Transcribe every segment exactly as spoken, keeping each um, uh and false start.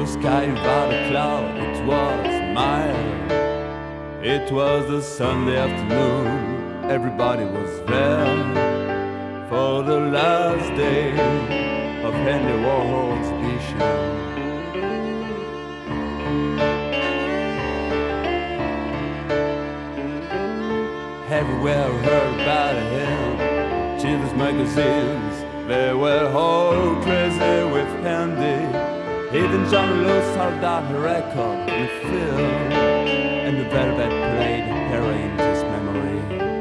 sky without a cloud, it was mild. It was a Sunday afternoon, everybody was there for the last day of Andy Warhol's vision. Everywhere I heard about him, children's magazines, they were all crazy with Andy. Even John Lewis held out a record with Phil, and the Velvet played heroin to his memory.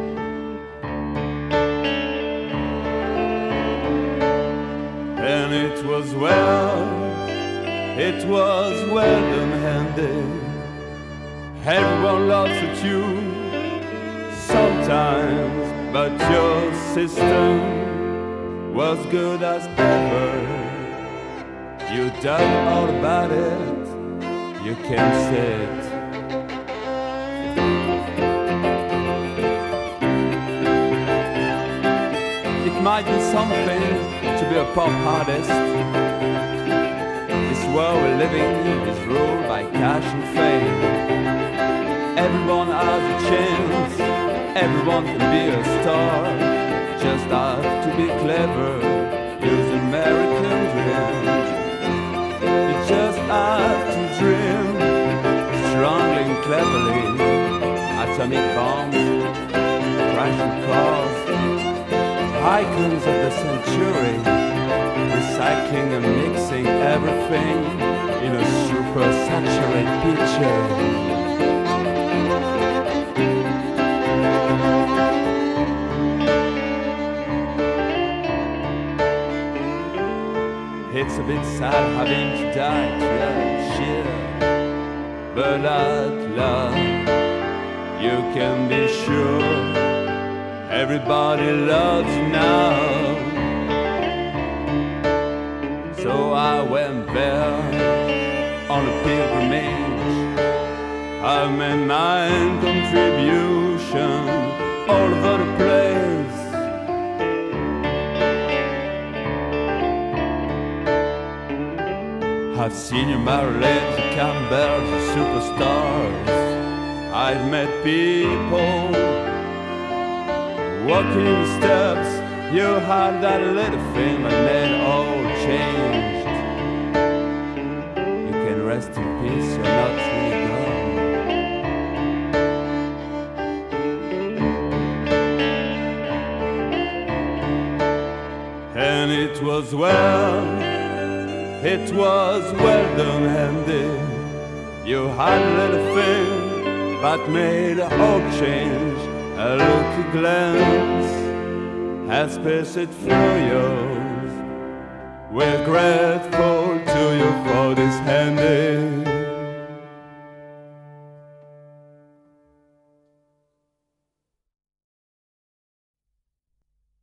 And it was well, it was well done, Andy. Everyone loves a tune sometimes, but your system was good as ever. You dug all about it, you can sit. It might be something to be a pop artist. This world we're living is ruled by cash and fame. Everyone has a chance, everyone can be a star. Just have to be clever, use American dream. You just have to dream, strongly and cleverly. Atomic bombs, crashing cars, icons of the century, recycling and mixing everything in a super saturated picture. It's a bit sad having to die to that shit, but at last you can be sure everybody loves you now. So I went there on a pilgrimage. I made my contribution all over the place. I've seen you Marilyn, you Campbell, you superstars. I've met people walking in the steps. You had that little thing that made all changed. You can rest in peace, you're not really gone. And it was well, it was well done, Andy. You had a little thing that made a whole change. A look, a glance has pierced it through yours. We're grateful to you for this, Andy.